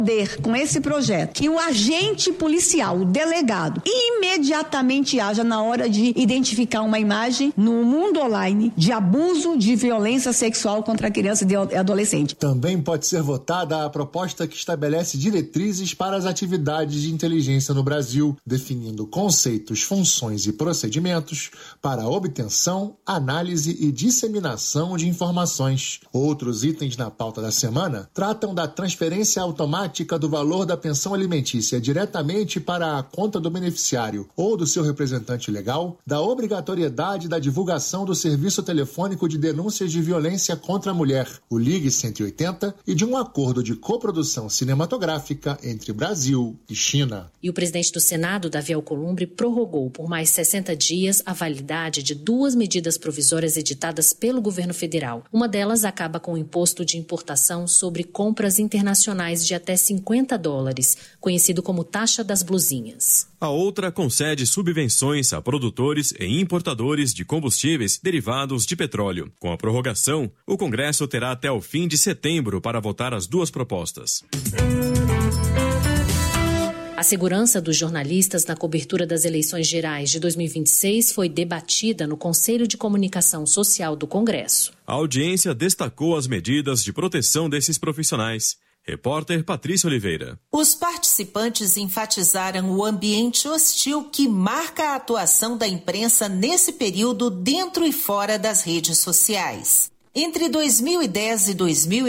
com esse projeto que o agente policial, o delegado, imediatamente haja na hora de identificar uma imagem no mundo online de abuso de violência sexual contra a criança e adolescente. Também pode ser votada a proposta que estabelece diretrizes para as atividades de inteligência no Brasil, definindo conceitos, funções e procedimentos para a obtenção, análise e disseminação de informações. Outros itens na pauta da semana tratam da transferência automática do valor da pensão alimentícia diretamente para a conta do beneficiário ou do seu representante legal, da obrigatoriedade da divulgação do serviço telefônico de denúncias de violência contra a mulher, o Ligue 180, e de um acordo de coprodução cinematográfica entre Brasil e China. E o presidente do Senado, Davi Alcolumbre, prorrogou por mais 60 dias a validade de 2 medidas provisórias editadas pelo governo federal. Uma delas acaba com o imposto de importação sobre compras internacionais de até $50, conhecido como taxa das blusinhas. A outra concede subvenções a produtores e importadores de combustíveis derivados de petróleo. Com a prorrogação, o Congresso terá até o fim de setembro para votar as 2 propostas. A segurança dos jornalistas na cobertura das eleições gerais de 2026 foi debatida no Conselho de Comunicação Social do Congresso. A audiência destacou as medidas de proteção desses profissionais. Repórter Patrícia Oliveira. Os participantes enfatizaram o ambiente hostil que marca a atuação da imprensa nesse período dentro e fora das redes sociais. Entre 2010 e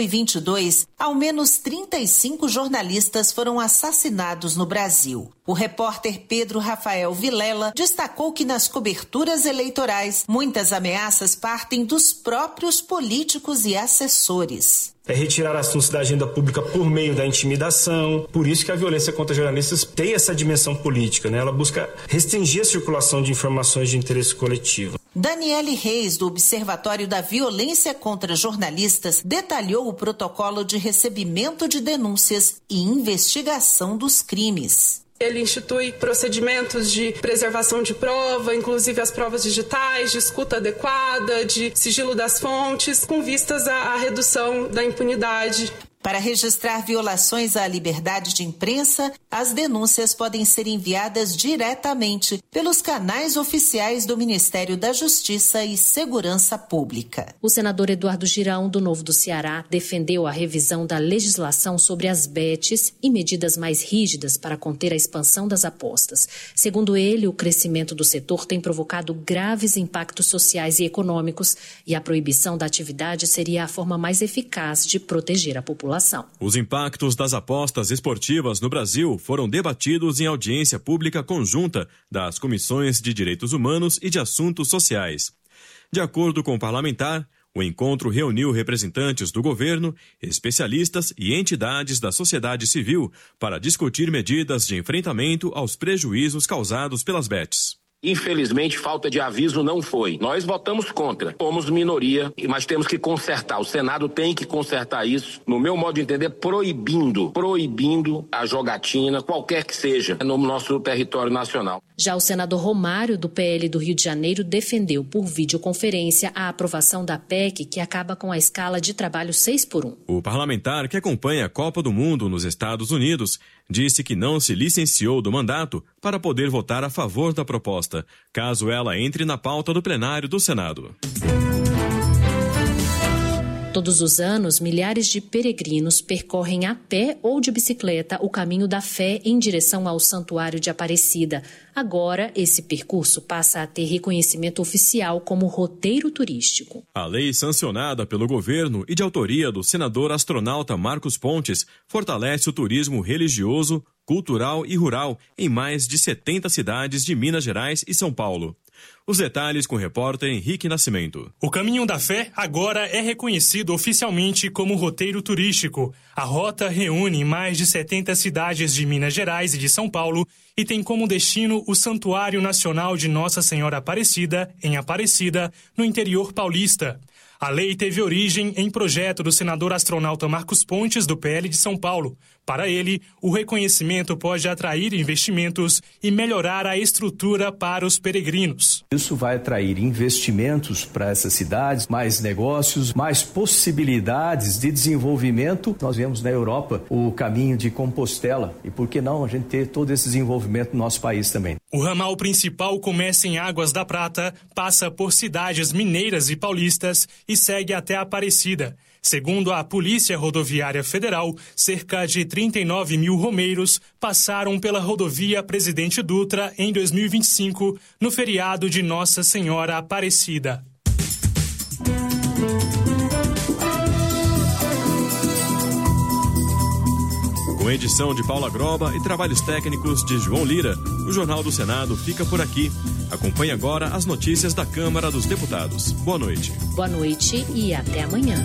2022, ao menos 35 jornalistas foram assassinados no Brasil. O repórter Pedro Rafael Vilela destacou que nas coberturas eleitorais, muitas ameaças partem dos próprios políticos e assessores. Retirar assuntos da agenda pública por meio da intimidação. Por isso que a violência contra jornalistas tem essa dimensão política, né? Ela busca restringir a circulação de informações de interesse coletivo. Daniele Reis, do Observatório da Violência contra Jornalistas, detalhou o protocolo de recebimento de denúncias e investigação dos crimes. Ele institui procedimentos de preservação de prova, inclusive as provas digitais, de escuta adequada, de sigilo das fontes, com vistas à redução da impunidade. Para registrar violações à liberdade de imprensa, as denúncias podem ser enviadas diretamente pelos canais oficiais do Ministério da Justiça e Segurança Pública. O senador Eduardo Girão, do Novo do Ceará, defendeu a revisão da legislação sobre as bets e medidas mais rígidas para conter a expansão das apostas. Segundo ele, o crescimento do setor tem provocado graves impactos sociais e econômicos e a proibição da atividade seria a forma mais eficaz de proteger a população. Os impactos das apostas esportivas no Brasil foram debatidos em audiência pública conjunta das Comissões de Direitos Humanos e de Assuntos Sociais. De acordo com o parlamentar, o encontro reuniu representantes do governo, especialistas e entidades da sociedade civil para discutir medidas de enfrentamento aos prejuízos causados pelas bets. Infelizmente, falta de aviso não foi. Nós votamos contra. Fomos minoria, mas temos que consertar. O Senado tem que consertar isso, no meu modo de entender, proibindo a jogatina, qualquer que seja, no nosso território nacional. Já o senador Romário, do PL do Rio de Janeiro, defendeu por videoconferência a aprovação da PEC, que acaba com a escala de trabalho 6x1. O parlamentar, que acompanha a Copa do Mundo nos Estados Unidos, disse que não se licenciou do mandato para poder votar a favor da proposta, caso ela entre na pauta do plenário do Senado. Todos os anos, milhares de peregrinos percorrem a pé ou de bicicleta o caminho da fé em direção ao Santuário de Aparecida. Agora, esse percurso passa a ter reconhecimento oficial como roteiro turístico. A lei sancionada pelo governo e de autoria do senador astronauta Marcos Pontes fortalece o turismo religioso, cultural e rural em mais de 70 cidades de Minas Gerais e São Paulo. Os detalhes com o repórter Henrique Nascimento. O Caminho da Fé agora é reconhecido oficialmente como roteiro turístico. A rota reúne mais de 70 cidades de Minas Gerais e de São Paulo e tem como destino o Santuário Nacional de Nossa Senhora Aparecida, em Aparecida, no interior paulista. A lei teve origem em projeto do senador astronauta Marcos Pontes, do PL de São Paulo. Para ele, o reconhecimento pode atrair investimentos e melhorar a estrutura para os peregrinos. Isso vai atrair investimentos para essas cidades, mais negócios, mais possibilidades de desenvolvimento. Nós vemos na Europa o caminho de Compostela e por que não a gente ter todo esse desenvolvimento no nosso país também. O ramal principal começa em Águas da Prata, passa por cidades mineiras e paulistas e segue até Aparecida. Segundo a Polícia Rodoviária Federal, cerca de 39 mil romeiros passaram pela rodovia Presidente Dutra em 2025, no feriado de Nossa Senhora Aparecida. Com edição de Paula Groba e trabalhos técnicos de João Lira, o Jornal do Senado fica por aqui. Acompanhe agora as notícias da Câmara dos Deputados. Boa noite. Boa noite e até amanhã.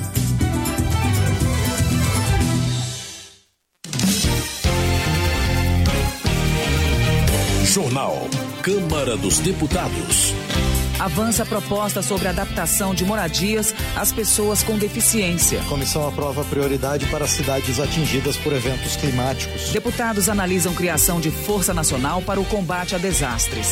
Jornal Câmara dos Deputados. Avança a proposta sobre adaptação de moradias às pessoas com deficiência. A comissão aprova prioridade para cidades atingidas por eventos climáticos. Deputados analisam criação de Força Nacional para o combate a desastres.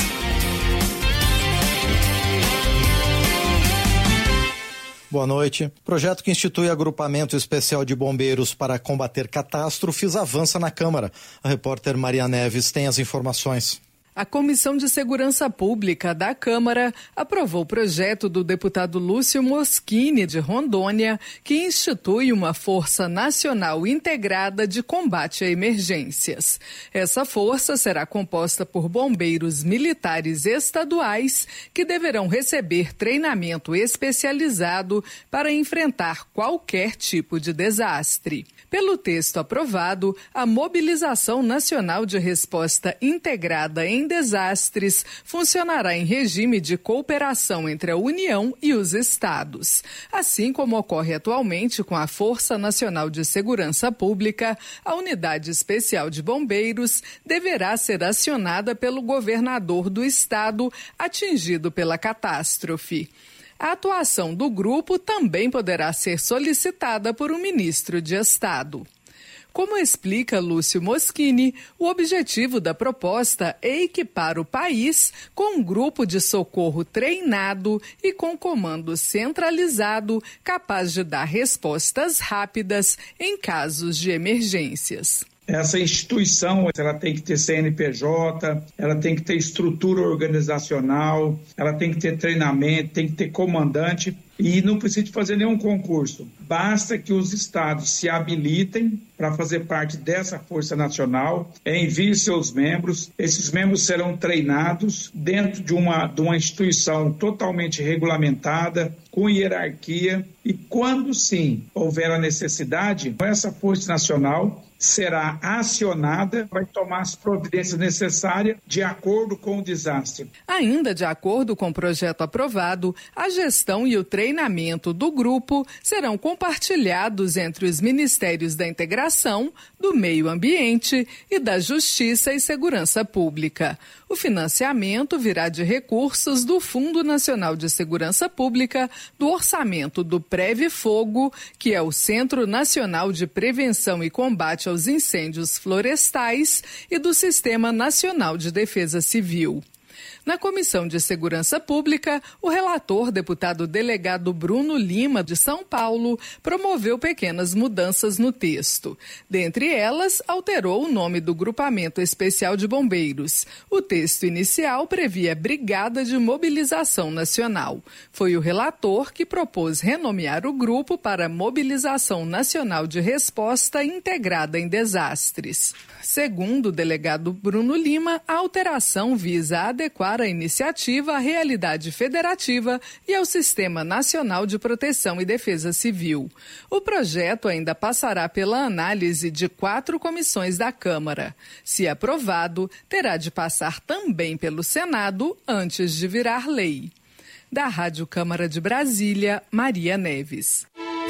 Boa noite. Projeto que institui agrupamento especial de bombeiros para combater catástrofes avança na Câmara. A repórter Maria Neves tem as informações. A Comissão de Segurança Pública da Câmara aprovou o projeto do deputado Lúcio Moschini, de Rondônia, que institui uma Força Nacional Integrada de Combate a Emergências. Essa força será composta por bombeiros militares estaduais que deverão receber treinamento especializado para enfrentar qualquer tipo de desastre. Pelo texto aprovado, a Mobilização Nacional de Resposta Integrada em Desastres funcionará em regime de cooperação entre a União e os estados. Assim como ocorre atualmente com a Força Nacional de Segurança Pública, a Unidade Especial de Bombeiros deverá ser acionada pelo governador do estado atingido pela catástrofe. A atuação do grupo também poderá ser solicitada por um ministro de Estado. Como explica Lúcio Moschini, o objetivo da proposta é equipar o país com um grupo de socorro treinado e com comando centralizado capaz de dar respostas rápidas em casos de emergências. Essa instituição, ela tem que ter CNPJ, ela tem que ter estrutura organizacional, ela tem que ter treinamento, tem que ter comandante e não precisa fazer nenhum concurso. Basta que os estados se habilitem para fazer parte dessa Força Nacional, enviem seus membros, esses membros serão treinados dentro de uma instituição totalmente regulamentada, com hierarquia e quando sim houver a necessidade, essa Força Nacional será acionada, vai tomar as providências necessárias de acordo com o desastre. Ainda de acordo com o projeto aprovado, a gestão e o treinamento do grupo serão compartilhados entre os Ministérios da Integração, do Meio Ambiente e da Justiça e Segurança Pública. O financiamento virá de recursos do Fundo Nacional de Segurança Pública, do orçamento do Previfogo, que é o Centro Nacional de Prevenção e Combate aos Incêndios Florestais, e do Sistema Nacional de Defesa Civil. Na Comissão de Segurança Pública, o relator, deputado delegado Bruno Lima, de São Paulo, promoveu pequenas mudanças no texto. Dentre elas, alterou o nome do Grupamento Especial de Bombeiros. O texto inicial previa Brigada de Mobilização Nacional. Foi o relator que propôs renomear o grupo para Mobilização Nacional de Resposta Integrada em Desastres. Segundo o delegado Bruno Lima, a alteração visa adequar a iniciativa à realidade federativa e ao Sistema Nacional de Proteção e Defesa Civil. O projeto ainda passará pela análise de 4 comissões da Câmara. Se aprovado, terá de passar também pelo Senado antes de virar lei. Da Rádio Câmara de Brasília, Maria Neves.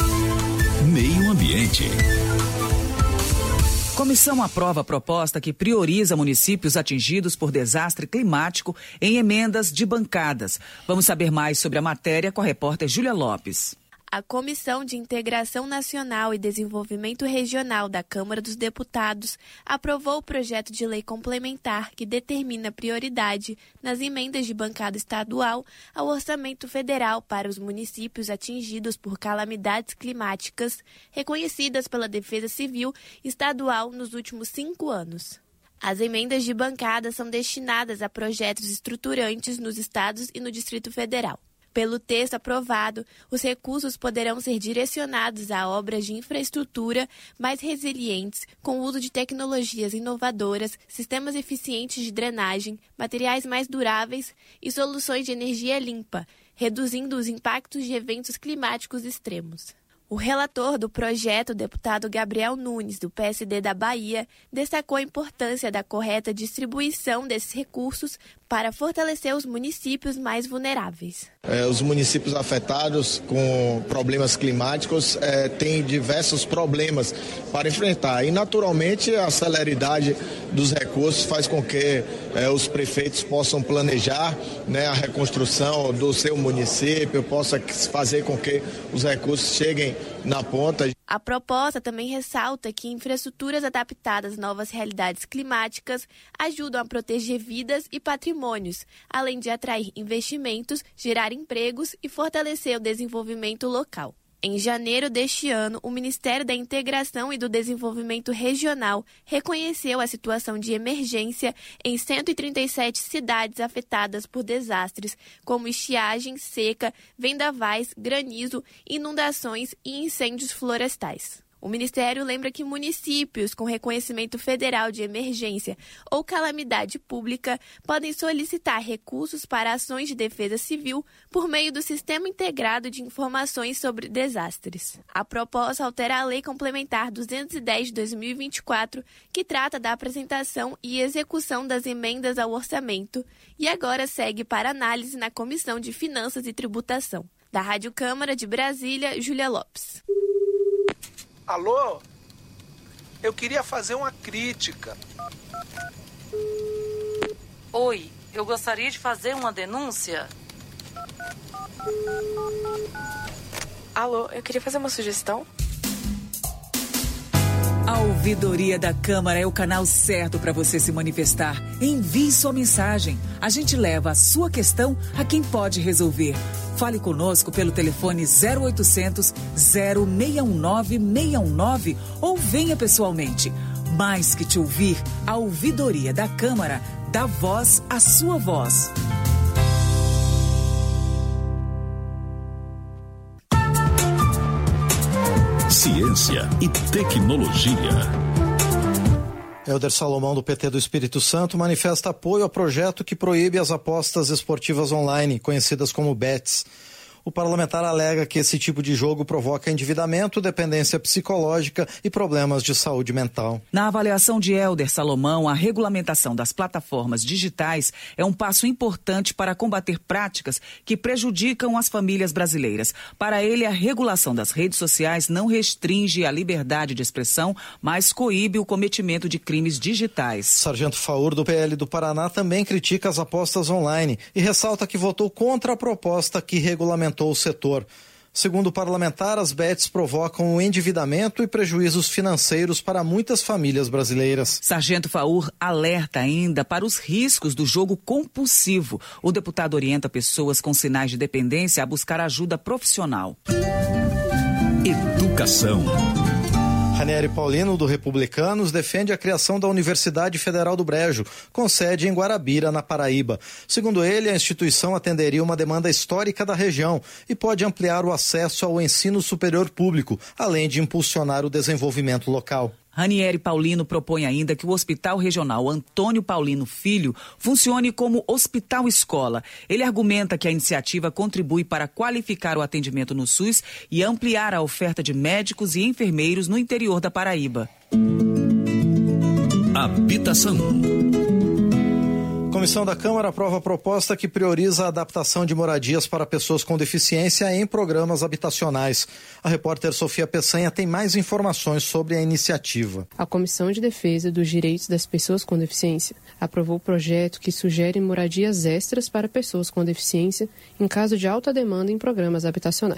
Meio Ambiente. Comissão aprova a proposta que prioriza municípios atingidos por desastre climático em emendas de bancadas. Vamos saber mais sobre a matéria com a repórter Júlia Lopes. A Comissão de Integração Nacional e Desenvolvimento Regional da Câmara dos Deputados aprovou o projeto de lei complementar que determina prioridade nas emendas de bancada estadual ao orçamento federal para os municípios atingidos por calamidades climáticas reconhecidas pela Defesa Civil Estadual nos últimos 5 anos. As emendas de bancada são destinadas a projetos estruturantes nos estados e no Distrito Federal. Pelo texto aprovado, os recursos poderão ser direcionados a obras de infraestrutura mais resilientes, com o uso de tecnologias inovadoras, sistemas eficientes de drenagem, materiais mais duráveis e soluções de energia limpa, reduzindo os impactos de eventos climáticos extremos. O relator do projeto, o deputado Gabriel Nunes, do PSD da Bahia, destacou a importância da correta distribuição desses recursos para fortalecer os municípios mais vulneráveis. Os municípios afetados com problemas climáticos têm diversos problemas para enfrentar e, naturalmente, a celeridade dos recursos faz com que os prefeitos possam planejar, a reconstrução do seu município, possa fazer com que os recursos cheguem na ponta. A proposta também ressalta que infraestruturas adaptadas às novas realidades climáticas ajudam a proteger vidas e patrimônios, além de atrair investimentos, gerar empregos e fortalecer o desenvolvimento local. Em janeiro deste ano, o Ministério da Integração e do Desenvolvimento Regional reconheceu a situação de emergência em 137 cidades afetadas por desastres, como estiagem, seca, vendavais, granizo, inundações e incêndios florestais. O Ministério lembra que municípios com reconhecimento federal de emergência ou calamidade pública podem solicitar recursos para ações de defesa civil por meio do Sistema Integrado de Informações sobre Desastres. A proposta altera a Lei Complementar 210 de 2024, que trata da apresentação e execução das emendas ao orçamento, e agora segue para análise na Comissão de Finanças e Tributação. Da Rádio Câmara de Brasília, Júlia Lopes. Alô? Eu queria fazer uma crítica. Oi, eu gostaria de fazer uma denúncia. Alô, eu queria fazer uma sugestão. A Ouvidoria da Câmara é o canal certo para você se manifestar. Envie sua mensagem. A gente leva a sua questão a quem pode resolver. Fale conosco pelo telefone 0800 0619 619 ou venha pessoalmente. Mais que te ouvir, a Ouvidoria da Câmara dá voz à sua voz. Ciência e tecnologia. Helder Salomão, do PT do Espírito Santo, manifesta apoio ao projeto que proíbe as apostas esportivas online, conhecidas como bets. O parlamentar alega que esse tipo de jogo provoca endividamento, dependência psicológica e problemas de saúde mental. Na avaliação de Helder Salomão, a regulamentação das plataformas digitais é um passo importante para combater práticas que prejudicam as famílias brasileiras. Para ele, a regulação das redes sociais não restringe a liberdade de expressão, mas coíbe o cometimento de crimes digitais. Sargento Faur, do PL do Paraná, também critica as apostas online e ressalta que votou contra a proposta que regulamentou o setor. Segundo o parlamentar, as bets provocam o endividamento e prejuízos financeiros para muitas famílias brasileiras. Sargento Faur alerta ainda para os riscos do jogo compulsivo. O deputado orienta pessoas com sinais de dependência a buscar ajuda profissional. Educação. Ranieri Paulino, do Republicanos, defende a criação da Universidade Federal do Brejo, com sede em Guarabira, na Paraíba. Segundo ele, a instituição atenderia uma demanda histórica da região e pode ampliar o acesso ao ensino superior público, além de impulsionar o desenvolvimento local. Ranieri Paulino propõe ainda que o Hospital Regional Antônio Paulino Filho funcione como hospital-escola. Ele argumenta que a iniciativa contribui para qualificar o atendimento no SUS e ampliar a oferta de médicos e enfermeiros no interior da Paraíba. Habitação. A Comissão da Câmara aprova a proposta que prioriza a adaptação de moradias para pessoas com deficiência em programas habitacionais. A repórter Sofia Peçanha tem mais informações sobre a iniciativa. A Comissão de Defesa dos Direitos das Pessoas com Deficiência aprovou o projeto que sugere moradias extras para pessoas com deficiência em caso de alta demanda em programas habitacionais.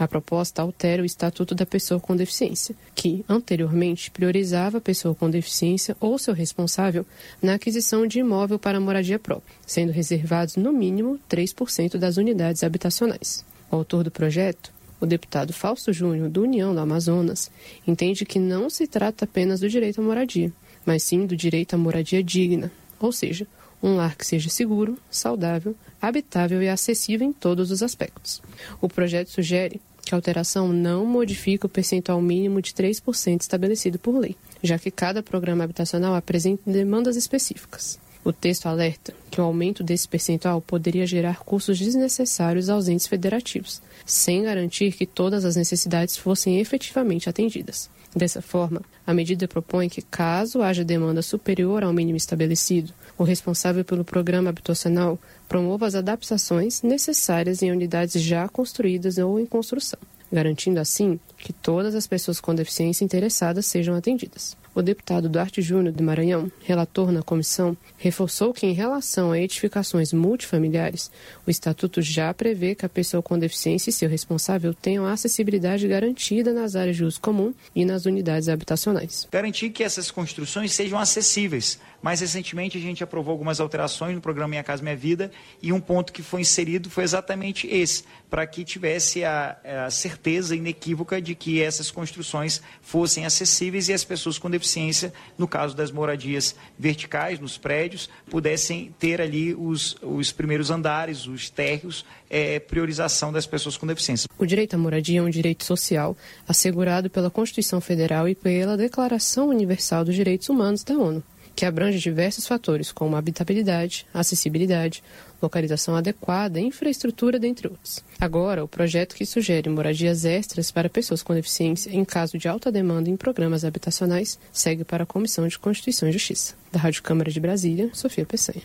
A proposta altera o Estatuto da Pessoa com Deficiência, que, anteriormente, priorizava a pessoa com deficiência ou seu responsável na aquisição de imóvel para moradia própria, sendo reservados, no mínimo, 3% das unidades habitacionais. O autor do projeto, o deputado Fausto Júnior, do União do Amazonas, entende que não se trata apenas do direito à moradia, mas sim do direito à moradia digna, ou seja, um lar que seja seguro, saudável, habitável e acessível em todos os aspectos. O projeto sugere que a alteração não modifica o percentual mínimo de 3% estabelecido por lei, já que cada programa habitacional apresenta demandas específicas. O texto alerta que o aumento desse percentual poderia gerar custos desnecessários aos entes federativos, sem garantir que todas as necessidades fossem efetivamente atendidas. Dessa forma, a medida propõe que, caso haja demanda superior ao mínimo estabelecido, o responsável pelo programa habitacional promova as adaptações necessárias em unidades já construídas ou em construção, garantindo assim que todas as pessoas com deficiência interessadas sejam atendidas. O deputado Duarte Júnior, do Maranhão, relator na comissão, reforçou que, em relação a edificações multifamiliares, o Estatuto já prevê que a pessoa com deficiência e seu responsável tenham acessibilidade garantida nas áreas de uso comum e nas unidades habitacionais. Garantir que essas construções sejam acessíveis. Mais recentemente, a gente aprovou algumas alterações no programa Minha Casa Minha Vida e um ponto que foi inserido foi exatamente esse, para que tivesse a certeza inequívoca de que essas construções fossem acessíveis e as pessoas com deficiência, no caso das moradias verticais, nos prédios, pudessem ter ali os primeiros andares, os térreos, priorização das pessoas com deficiência. O direito à moradia é um direito social assegurado pela Constituição Federal e pela Declaração Universal dos Direitos Humanos da ONU, que abrange diversos fatores como habitabilidade, acessibilidade, localização adequada e infraestrutura, dentre outros. Agora, o projeto que sugere moradias extras para pessoas com deficiência em caso de alta demanda em programas habitacionais segue para a Comissão de Constituição e Justiça. Da Rádio Câmara de Brasília, Sofia Peçanha.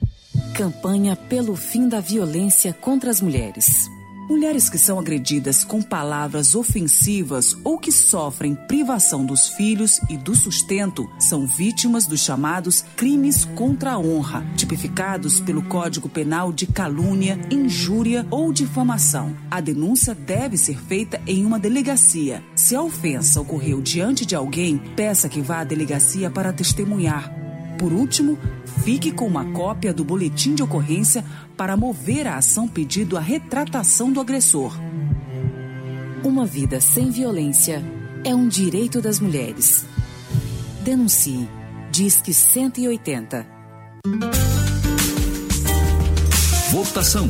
Campanha pelo fim da violência contra as mulheres. Mulheres que são agredidas com palavras ofensivas ou que sofrem privação dos filhos e do sustento são vítimas dos chamados crimes contra a honra, tipificados pelo Código Penal de calúnia, injúria ou difamação. A denúncia deve ser feita em uma delegacia. Se a ofensa ocorreu diante de alguém, peça que vá à delegacia para testemunhar. Por último, fique com uma cópia do boletim de ocorrência para mover a ação pedindo a retratação do agressor. Uma vida sem violência é um direito das mulheres. Denuncie. Disque 180. Votação.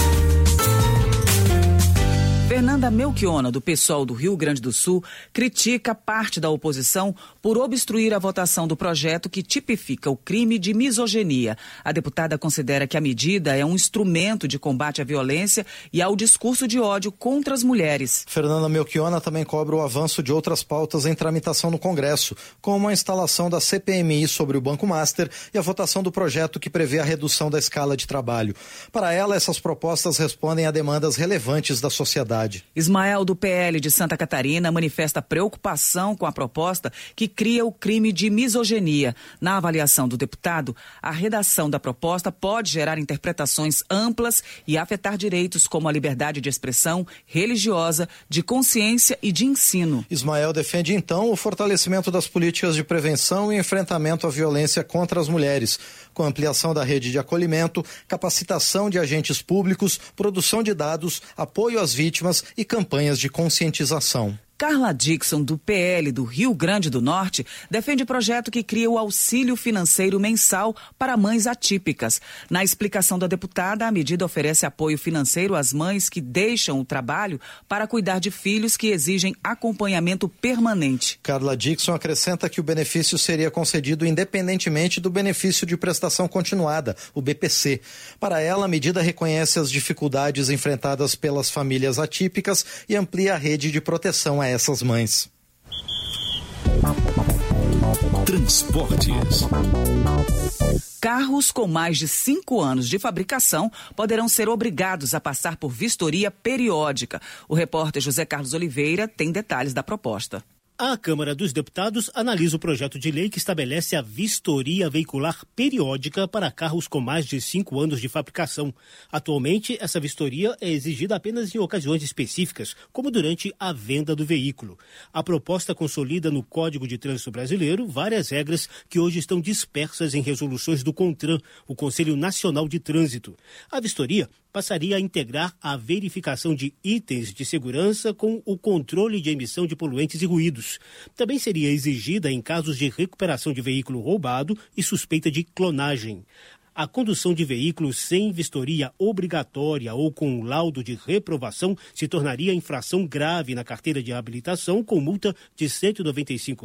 Fernanda Melchiona, do PSOL do Rio Grande do Sul, critica parte da oposição por obstruir a votação do projeto que tipifica o crime de misoginia. A deputada considera que a medida é um instrumento de combate à violência e ao discurso de ódio contra as mulheres. Fernanda Melchiona também cobra o avanço de outras pautas em tramitação no Congresso, como a instalação da CPMI sobre o Banco Master e a votação do projeto que prevê a redução da escala de trabalho. Para ela, essas propostas respondem a demandas relevantes da sociedade. Ismael, do PL de Santa Catarina, manifesta preocupação com a proposta que cria o crime de misoginia. Na avaliação do deputado, a redação da proposta pode gerar interpretações amplas e afetar direitos como a liberdade de expressão religiosa, de consciência e de ensino. Ismael defende, então, o fortalecimento das políticas de prevenção e enfrentamento à violência contra as mulheres, com ampliação da rede de acolhimento, capacitação de agentes públicos, produção de dados, apoio às vítimas e campanhas de conscientização. Carla Dixon, do PL do Rio Grande do Norte, defende projeto que cria o auxílio financeiro mensal para mães atípicas. Na explicação da deputada, a medida oferece apoio financeiro às mães que deixam o trabalho para cuidar de filhos que exigem acompanhamento permanente. Carla Dixon acrescenta que o benefício seria concedido independentemente do benefício de prestação continuada, o BPC. Para ela, a medida reconhece as dificuldades enfrentadas pelas famílias atípicas e amplia a rede de proteção a essas mães. Transportes. Carros com mais de 5 anos de fabricação poderão ser obrigados a passar por vistoria periódica. O repórter José Carlos Oliveira tem detalhes da proposta. A Câmara dos Deputados analisa o projeto de lei que estabelece a vistoria veicular periódica para carros com mais de 5 anos de fabricação. Atualmente, essa vistoria é exigida apenas em ocasiões específicas, como durante a venda do veículo. A proposta consolida no Código de Trânsito Brasileiro várias regras que hoje estão dispersas em resoluções do CONTRAN, o Conselho Nacional de Trânsito. A vistoria passaria a integrar a verificação de itens de segurança com o controle de emissão de poluentes e ruídos. Também seria exigida em casos de recuperação de veículo roubado e suspeita de clonagem. A condução de veículos sem vistoria obrigatória ou com laudo de reprovação se tornaria infração grave na carteira de habilitação, com multa de R$ 195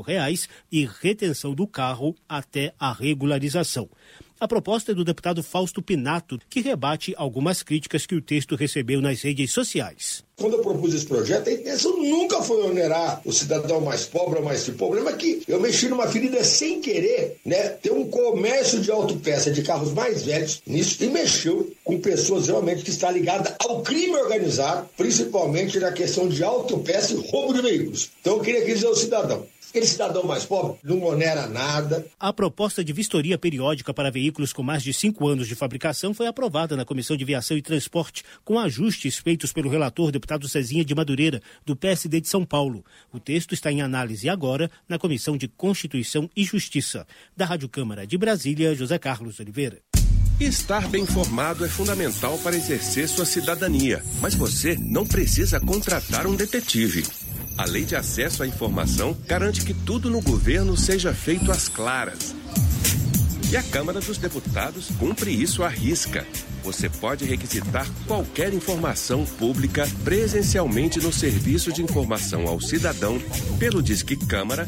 e retenção do carro até a regularização. A proposta é do deputado Fausto Pinato, que rebate algumas críticas que o texto recebeu nas redes sociais. Quando eu propus esse projeto, a intenção nunca foi onerar o cidadão mais pobre ou mais rico. O problema é que eu mexi numa ferida sem querer, ter um comércio de autopeça de carros mais velhos nisso, e mexeu com pessoas realmente que estão ligadas ao crime organizado, principalmente na questão de autopeça e roubo de veículos. Então eu queria dizer ao cidadão: aquele cidadão mais pobre não onera nada. A proposta de vistoria periódica para veículos com mais de 5 anos de fabricação foi aprovada na Comissão de Viação e Transporte, com ajustes feitos pelo relator deputado Cezinha de Madureira, do PSD de São Paulo. O texto está em análise agora na Comissão de Constituição e Justiça. Da Rádio Câmara de Brasília, José Carlos Oliveira. Estar bem informado é fundamental para exercer sua cidadania, mas você não precisa contratar um detetive. A Lei de Acesso à Informação garante que tudo no governo seja feito às claras. E a Câmara dos Deputados cumpre isso à risca. Você pode requisitar qualquer informação pública presencialmente no Serviço de Informação ao Cidadão pelo Disque Câmara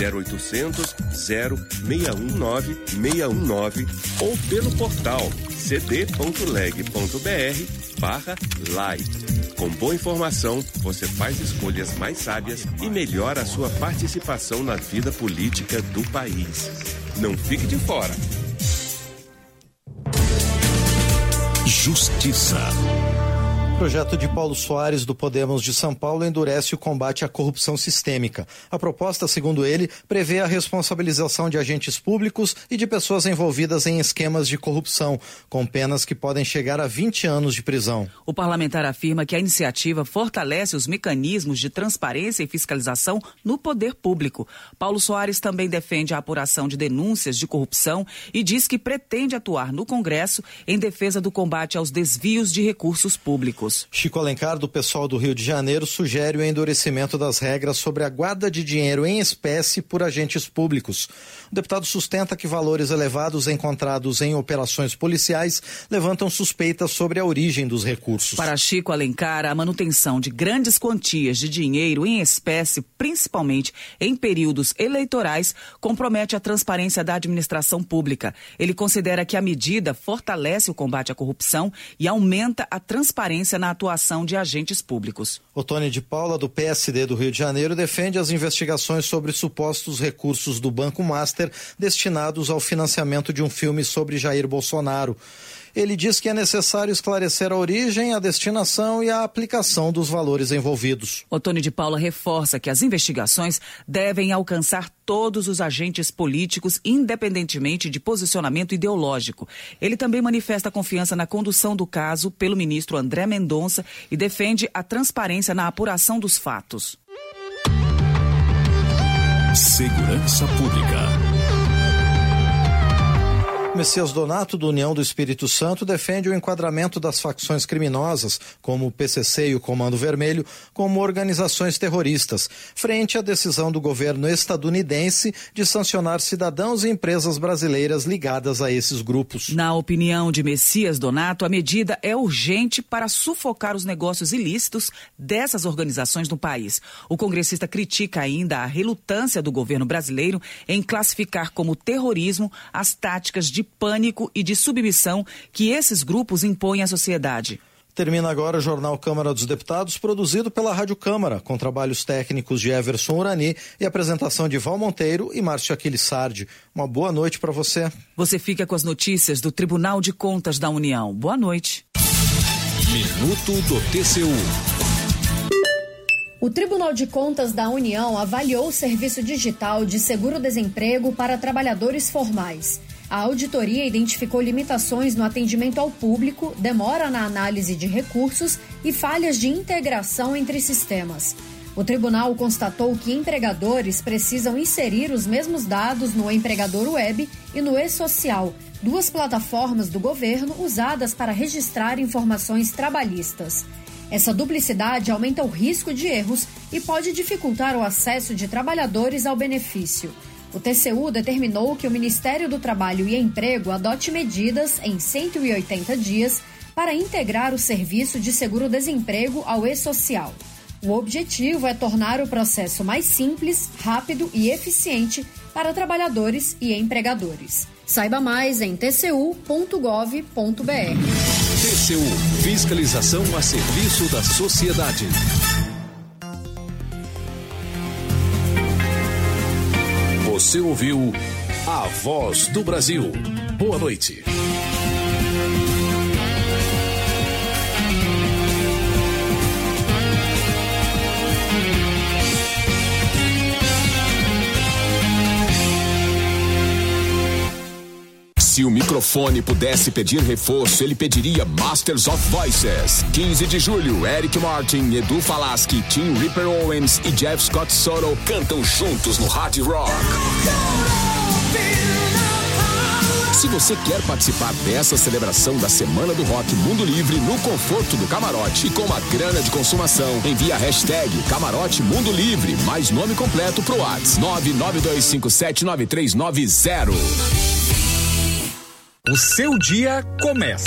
0800 0619 619 ou pelo portal cd.leg.br/lei. Com boa informação, você faz escolhas mais sábias e melhora a sua participação na vida política do país. Não fique de fora. Justiça. O projeto de Paulo Soares, do Podemos de São Paulo, endurece o combate à corrupção sistêmica. A proposta, segundo ele, prevê a responsabilização de agentes públicos e de pessoas envolvidas em esquemas de corrupção, com penas que podem chegar a 20 anos de prisão. O parlamentar afirma que a iniciativa fortalece os mecanismos de transparência e fiscalização no poder público. Paulo Soares também defende a apuração de denúncias de corrupção e diz que pretende atuar no Congresso em defesa do combate aos desvios de recursos públicos. Chico Alencar, do PSOL do Rio de Janeiro, sugere o endurecimento das regras sobre a guarda de dinheiro em espécie por agentes públicos. O deputado sustenta que valores elevados encontrados em operações policiais levantam suspeitas sobre a origem dos recursos. Para Chico Alencar, a manutenção de grandes quantias de dinheiro em espécie, principalmente em períodos eleitorais, compromete a transparência da administração pública. Ele considera que a medida fortalece o combate à corrupção e aumenta a transparência na atuação de agentes públicos. Otônio de Paula, do PSD do Rio de Janeiro, defende as investigações sobre supostos recursos do Banco Master destinados ao financiamento de um filme sobre Jair Bolsonaro. Ele diz que é necessário esclarecer a origem, a destinação e a aplicação dos valores envolvidos. Otônio de Paula reforça que as investigações devem alcançar todos os agentes políticos, independentemente de posicionamento ideológico. Ele também manifesta confiança na condução do caso pelo ministro André Mendonça e defende a transparência na apuração dos fatos. Segurança Pública. Messias Donato, do União do Espírito Santo, defende o enquadramento das facções criminosas, como o PCC e o Comando Vermelho, como organizações terroristas, frente à decisão do governo estadunidense de sancionar cidadãos e empresas brasileiras ligadas a esses grupos. Na opinião de Messias Donato, a medida é urgente para sufocar os negócios ilícitos dessas organizações no país. O congressista critica ainda a relutância do governo brasileiro em classificar como terrorismo as táticas de pânico e de submissão que esses grupos impõem à sociedade. Termina agora o Jornal Câmara dos Deputados, produzido pela Rádio Câmara, com trabalhos técnicos de Everson Urani e apresentação de Val Monteiro e Márcio Aquiles Sardi. Uma boa noite para você. Você fica com as notícias do Tribunal de Contas da União. Boa noite. Minuto do TCU. O Tribunal de Contas da União avaliou o serviço digital de seguro-desemprego para trabalhadores formais. A auditoria identificou limitações no atendimento ao público, demora na análise de recursos e falhas de integração entre sistemas. O tribunal constatou que empregadores precisam inserir os mesmos dados no Empregador Web e no E-Social, duas plataformas do governo usadas para registrar informações trabalhistas. Essa duplicidade aumenta o risco de erros e pode dificultar o acesso de trabalhadores ao benefício. O TCU determinou que o Ministério do Trabalho e Emprego adote medidas em 180 dias para integrar o serviço de seguro-desemprego ao E-Social. O objetivo é tornar o processo mais simples, rápido e eficiente para trabalhadores e empregadores. Saiba mais em tcu.gov.br. TCU, fiscalização a serviço da sociedade. Você ouviu A Voz do Brasil. Boa noite. Se o microfone pudesse pedir reforço, ele pediria Masters of Voices. 15 de julho, Eric Martin, Edu Falaschi, Tim Ripper Owens e Jeff Scott Soto cantam juntos no Hard Rock. Se você quer participar dessa celebração da Semana do Rock Mundo Livre no conforto do camarote e com uma grana de consumação, envie a hashtag Camarote Mundo Livre, mais nome completo pro WhatsApp 992579390. O seu dia começa.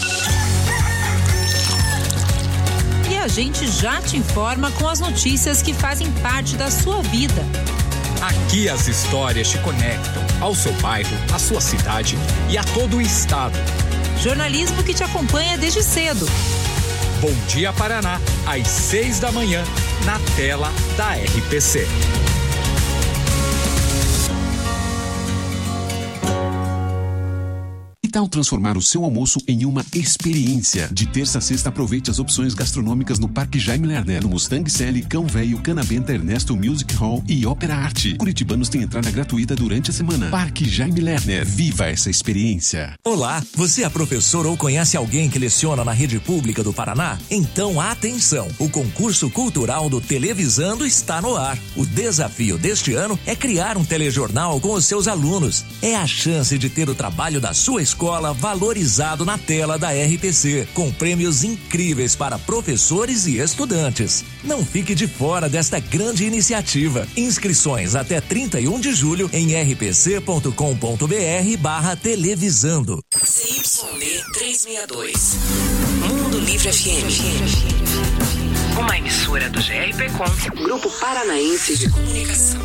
E a gente já te informa com as notícias que fazem parte da sua vida. Aqui as histórias te conectam ao seu bairro, à sua cidade e a todo o estado. Jornalismo que te acompanha desde cedo. Bom Dia Paraná, às 6 da manhã, na tela da RPC. Que tal transformar o seu almoço em uma experiência? De terça a sexta, aproveite as opções gastronômicas no Parque Jaime Lerner, no Mustang Sally, Cão Velho, Canabenta, Ernesto Music Hall e Ópera Arte. Curitibanos têm entrada gratuita durante a semana. Parque Jaime Lerner, viva essa experiência. Olá, você é professor ou conhece alguém que leciona na rede pública do Paraná? Então atenção, o concurso cultural do Televisando está no ar. O desafio deste ano é criar um telejornal com os seus alunos. É a chance de ter o trabalho da sua escola valorizado na tela da RPC, com prêmios incríveis para professores e estudantes. Não fique de fora desta grande iniciativa. Inscrições até 31 de julho em rpc.com.br/televisando. CYB 362. Mundo Livre FM. Uma emissora do GRPcom, Grupo Paranaense de Comunicação.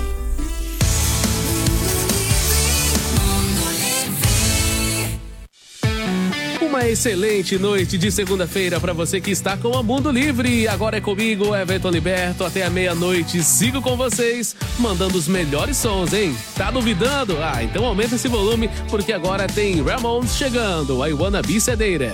Uma excelente noite de segunda-feira para você que está com o Mundo Livre. Agora é comigo, Everton Liberto, até a meia-noite. Sigo com vocês, mandando os melhores sons, hein? Tá duvidando? Ah, então aumenta esse volume, porque agora tem Ramones chegando. I Wanna Be Sedated.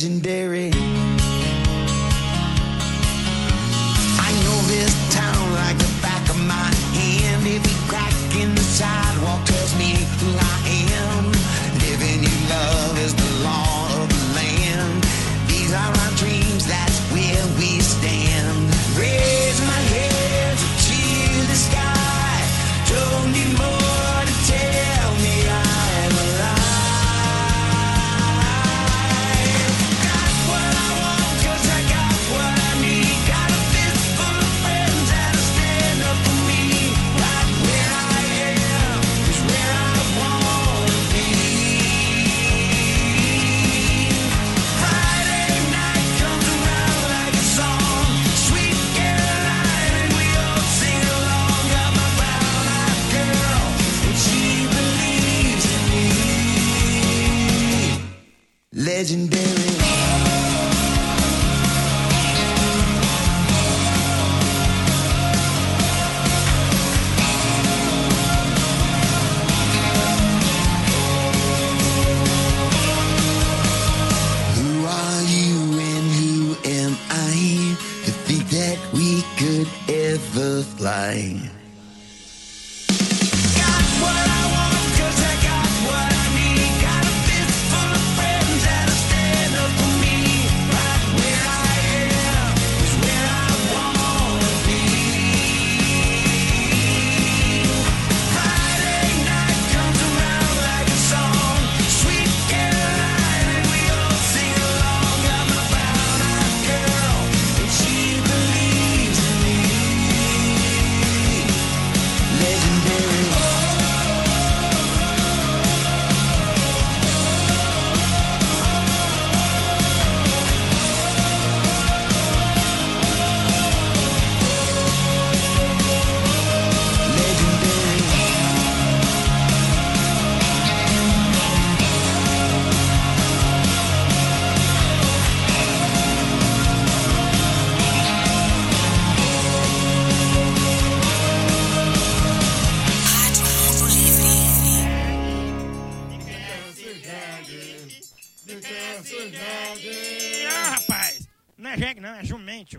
legendary. I know this town like the back of my hand. Every crack in the sidewalk tells me who I am. Living in love is the law of the land. These are our dreams, that's where we stand. Raise my head to the sky. Don't need more to tell me I'm alive. Got what I want 'cause I got what I need. Got a fist full of friends that'll stand up for me. Right where I am is where I wanna be. Friday night comes around like a song. Sweet Caroline and we all sing along. Got my brown-eyed girl and she believes in me. Legendary. Who are you and who am I to think that we could ever fly? Got what I want 'cause I got what I need. Got a fist full of friends that'll stand up for me. Right where I am is where I wanna be. Friday night comes around like a song. Sweet Caroline and we all sing along. Got my brown-eyed girl and she believes in me. Legendary. Ah, rapaz, não é jegue não, é jumento.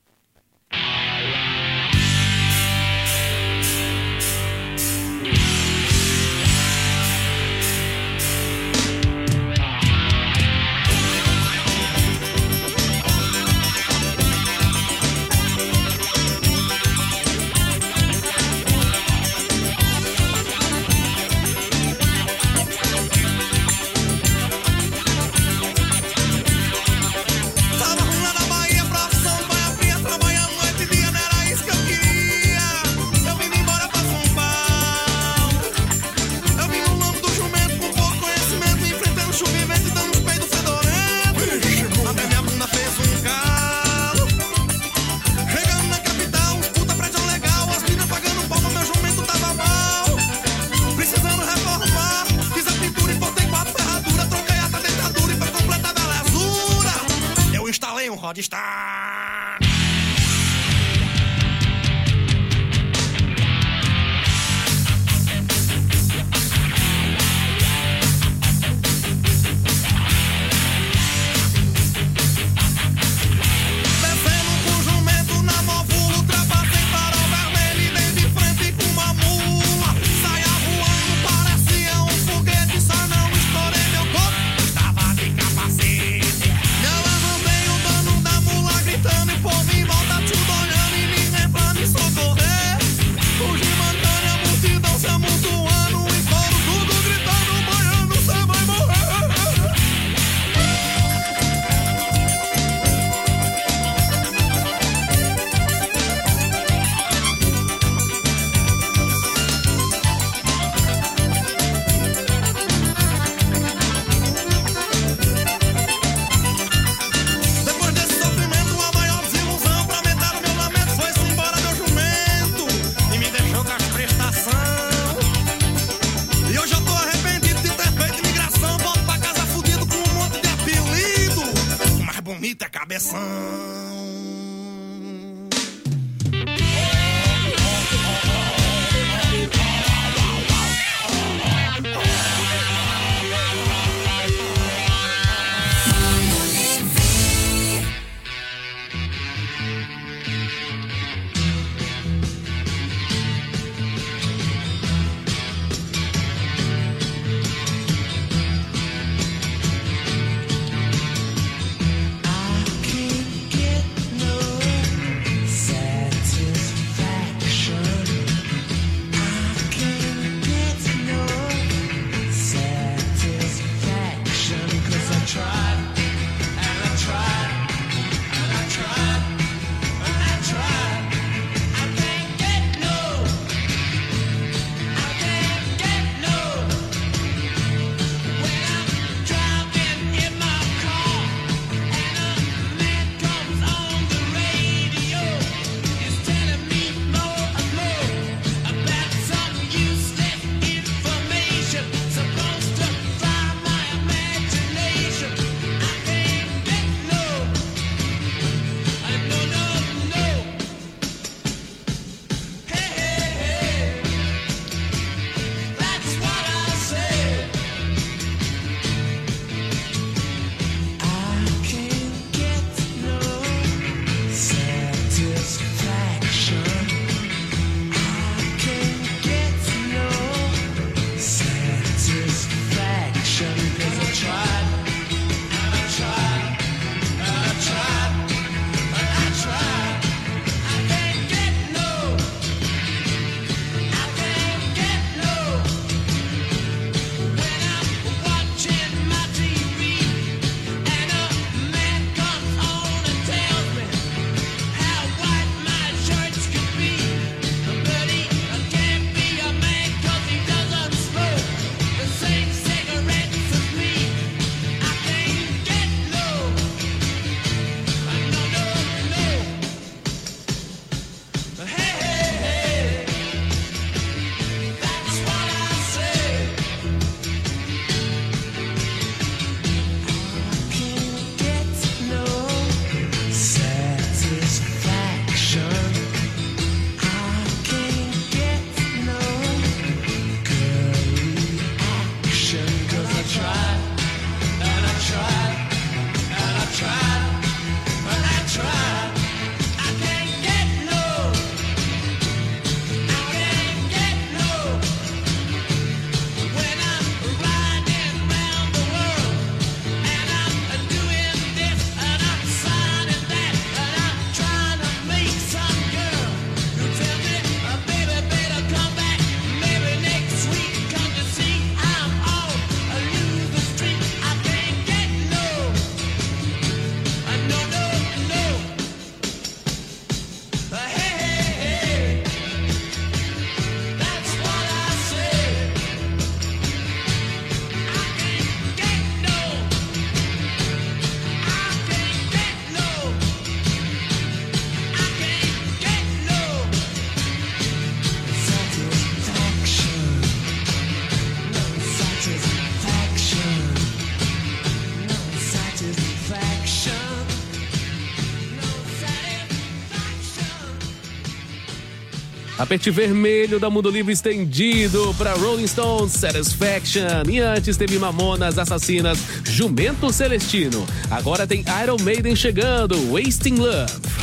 Tava lá na Bahia, profissão de baia fria, trabalhando noite e dia, não era isso que eu queria. Eu vim embora pra São Paulo. Eu vim no lombo do jumento com pouco conhecimento, enfrentando chuva e vento e dando uns peidos fedorentos. Até minha bunda fez um calo. Chegando na capital, uns puta prédio legal, as minas pagando palma, meu jumento tava mal. Precisando reformar, fiz a pintura e botei 4 ferraduras, troquei a dentadura e pra completar a belezura eu instalei um Rodstar. Descendo com o jumento na móvula, ultrapassei farol vermelho e dei de frente com uma mula. Saia voando, parecia um foguete, só não estourei meu corpo, estava de capacete. Me alavancei o dono da mula gritando e o povo em volta tudo olhando e ninguém pra me socorrer. Fugi mancando, a multidão se amontoando, em coro tudo gritando, boiando, cê vai morrer. Depois desse sofrimento, a maior desilusão pra aumentar o meu lamento foi-se embora meu jumento e me deixou com as prestações. E hoje eu tô arrependido de ter feito imigração. Volto pra casa fudido com um monte de apelido. O mais bonito é cabeção. Tapete vermelho da Mundo Livre estendido para Rolling Stones, Satisfaction. E antes teve Mamonas Assassinas, Jumento Celestino. Agora tem Iron Maiden chegando, Wasting Love.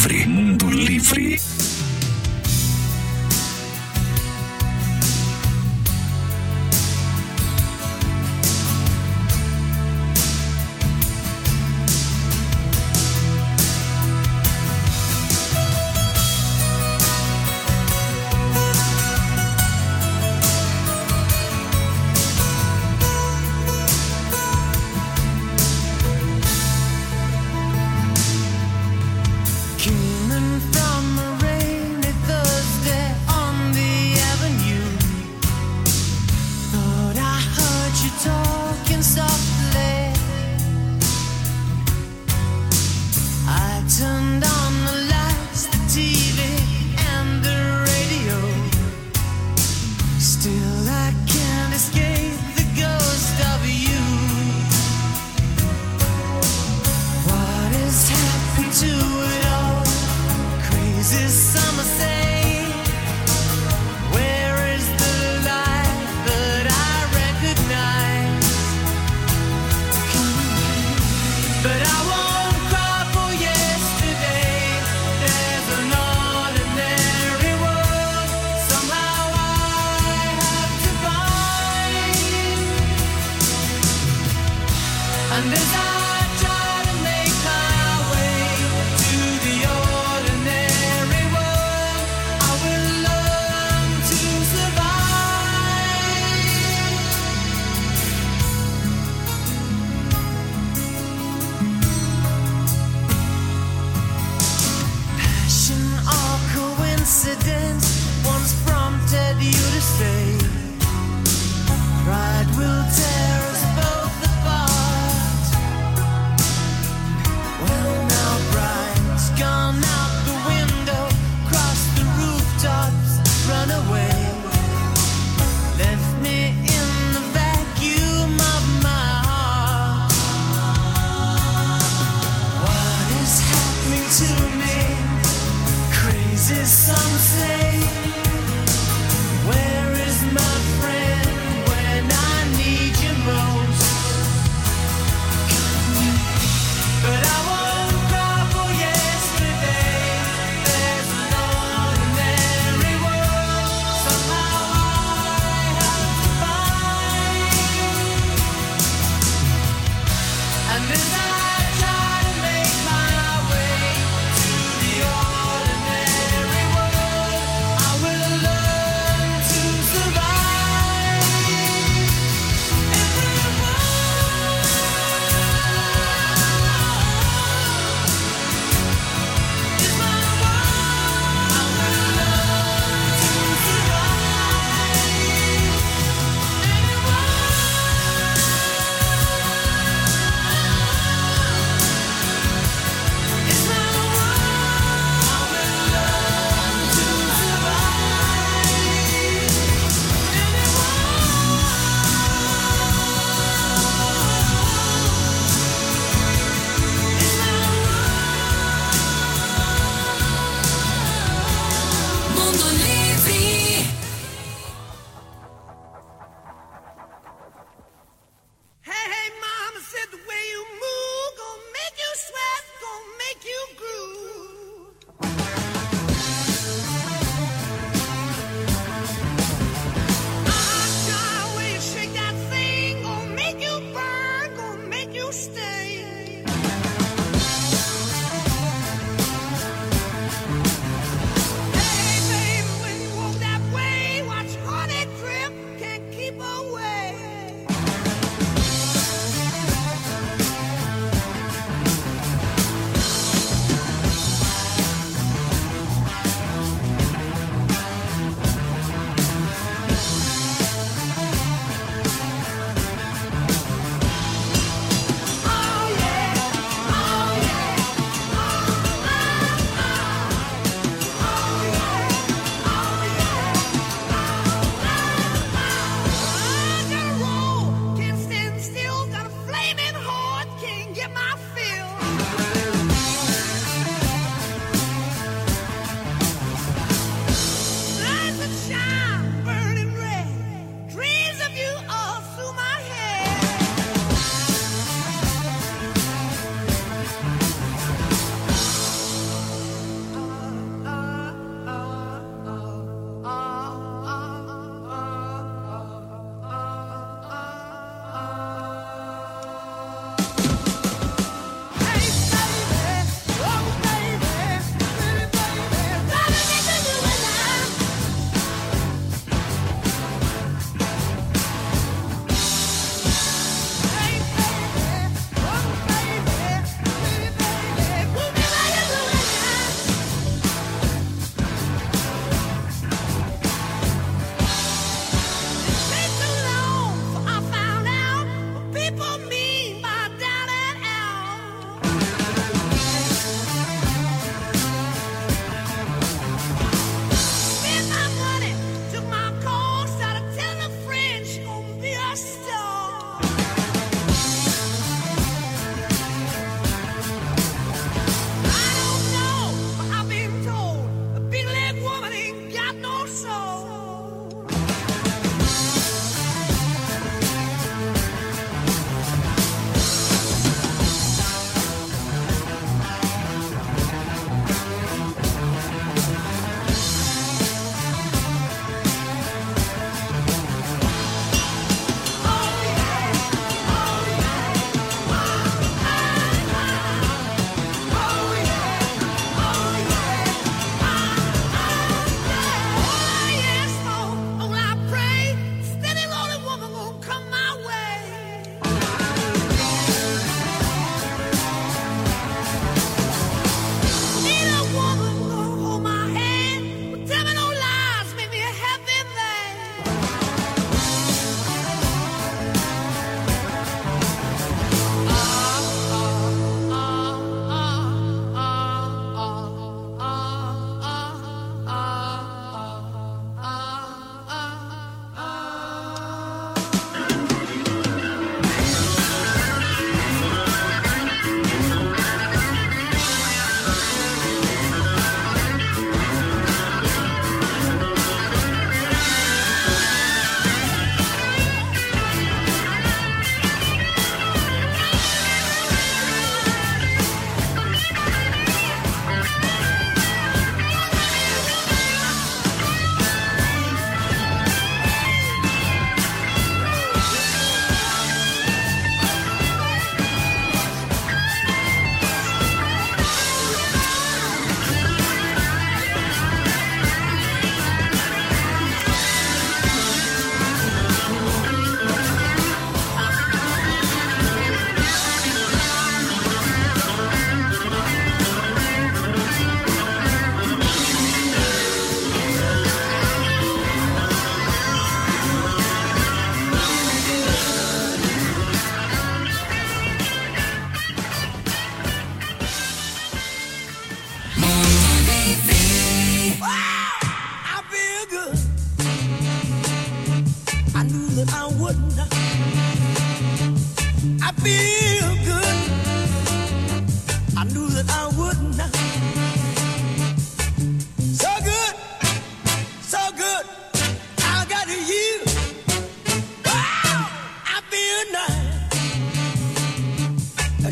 Livre. Mundo Livre.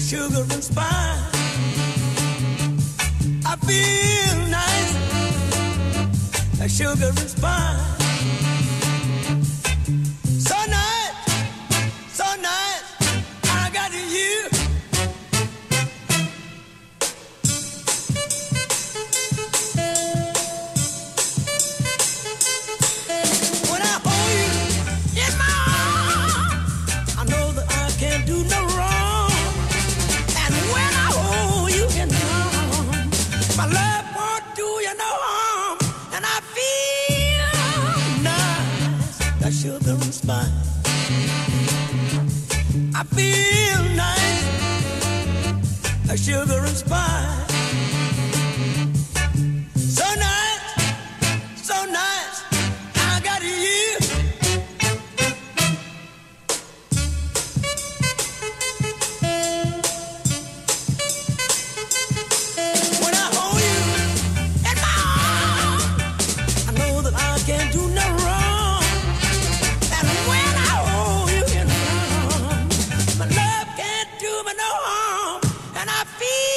sugar and spice. I feel nice, like sugar and spice. So nice, I got you. When I hold you in my arms, I know that I can't do no wrong. And when I hold you in my arms, my love won't do you no harm. And I feel nice, like sugar and spice. I feel nice, like sugar and spice. So nice, I got you. When I hold you in my arms, I know that I can't do no wrong. And when I hold you in my arms, my love can't do me no harm. And I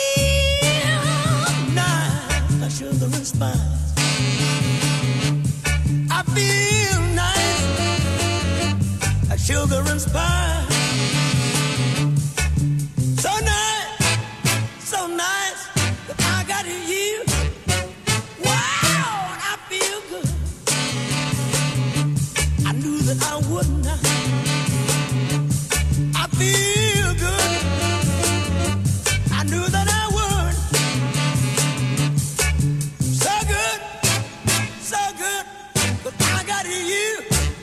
feel nice, like sugar and spice. I feel nice, like sugar and spice. So nice, that I got you. Wow, I feel good. I knew that I wouldn't. I feel good. I knew that I would. So good, but I got you.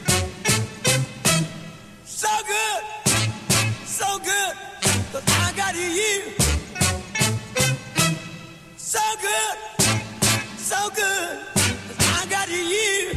So good, but I got you. So good, but I got you.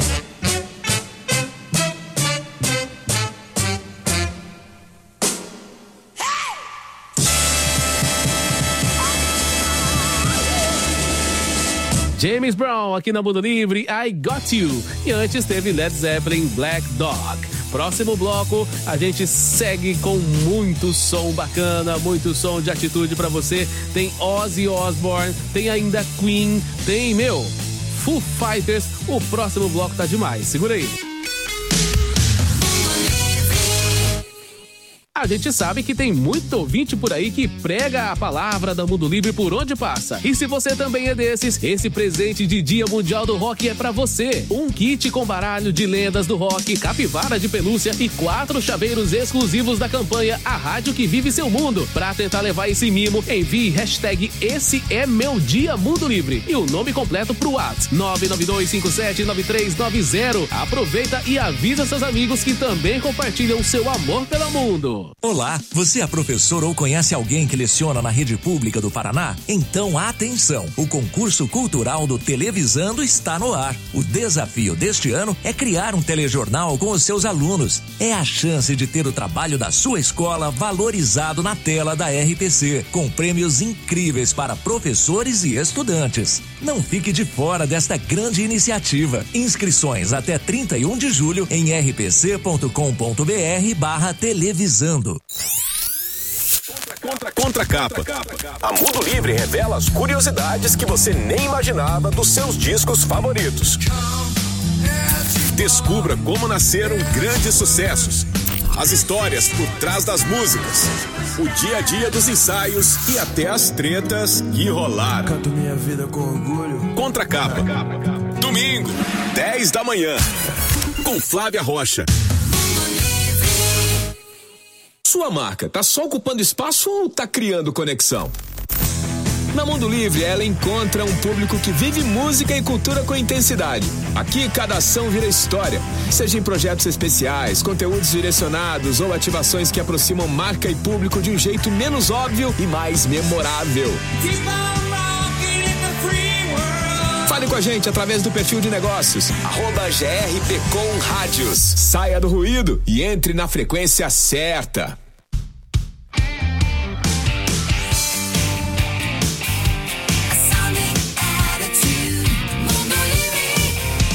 James Brown aqui na Mundo Livre, I Got You. E antes teve Led Zeppelin, Black Dog. Próximo bloco, a gente segue com muito som bacana, muito som de atitude pra você. Tem Ozzy Osbourne, tem ainda Queen, tem, Foo Fighters. O próximo bloco tá demais, segura aí. A gente sabe que tem muito ouvinte por aí que prega a palavra da Mundo Livre por onde passa. E se você também é desses, esse presente de Dia Mundial do Rock é pra você. Um kit com baralho de lendas do rock, capivara de pelúcia e 4 chaveiros exclusivos da campanha A Rádio que Vive Seu Mundo. Pra tentar levar esse mimo, envie hashtag Esse é Meu Dia Mundo Livre e o nome completo pro WhatsApp 992579390. Aproveita e avisa seus amigos que também compartilham seu amor pelo mundo. Olá, você é professor ou conhece alguém que leciona na rede pública do Paraná? Então atenção, o concurso cultural do Televisando está no ar. O desafio deste ano é criar um telejornal com os seus alunos. É a chance de ter o trabalho da sua escola valorizado na tela da RPC, com prêmios incríveis para professores e estudantes. Não fique de fora desta grande iniciativa. Inscrições até 31 de julho em rpc.com.br/televisando. Contracapa. A Mundo Livre revela as curiosidades que você nem imaginava dos seus discos favoritos. Descubra como nasceram grandes sucessos, as histórias por trás das músicas, o dia a dia dos ensaios e até as tretas que rolaram. Canto minha vida com orgulho. Contracapa. Domingo, 10 da manhã, com Flávia Rocha. Sua marca tá só ocupando espaço ou tá criando conexão? Na Mundo Livre, ela encontra um público que vive música e cultura com intensidade. Aqui, cada ação vira história. Seja em projetos especiais, conteúdos direcionados ou ativações que aproximam marca e público de um jeito menos óbvio e mais memorável. Fale com a gente através do perfil de negócios, @GRPcom Rádios. Saia do ruído e entre na frequência certa.